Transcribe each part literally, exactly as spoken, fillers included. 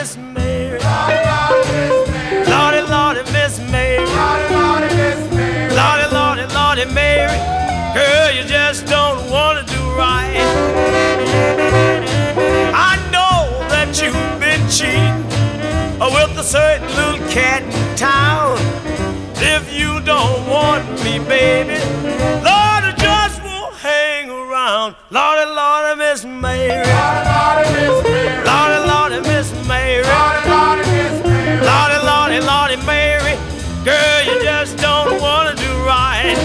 Miss Mary. Lordy, Lordy, Miss Mary. Lordy, Lordy, Lordy, Mary. Girl, you just don't want to do right. I know that you've been cheating with a certain little cat in town. If you don't want me, baby, Lord, I just won't hang around. Lordy, Lordy, Miss Mary. Lordy, Lordy, Miss Mary. Lordy, Lordy, Lordy, Mary. Girl, you just don't want to do right.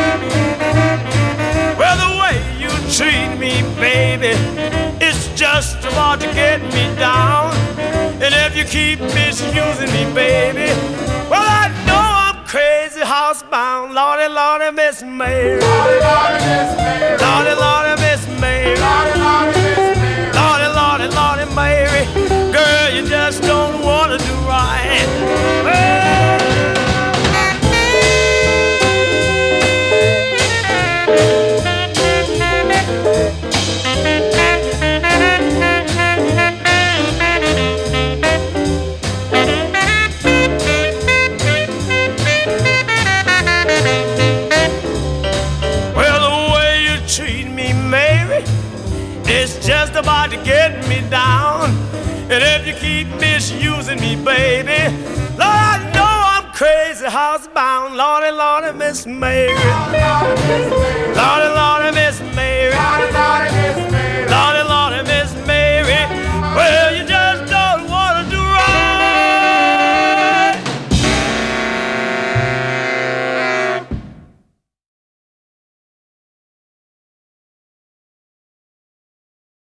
Well, the way you treat me, baby, it's just about to get me down. And if you keep misusing me, baby, well, I know I'm crazy housebound. Lordy, Lordy, Miss Mary. Lordy, Lordy, Miss Mary. Lordy, Lordy, Miss Mary. Lordy, Lordy, Miss Mary. Lordy, Lordy, Lordy, Mary. Girl, you just don't want to do right. Well, it's just about to get me down. And if you keep misusing me, baby, Lord, I know I'm crazy housebound. Lordy, Lordy, Miss Mary. Lordy, Lordy, Miss Mary. Lordy, Lordy, Miss Mary.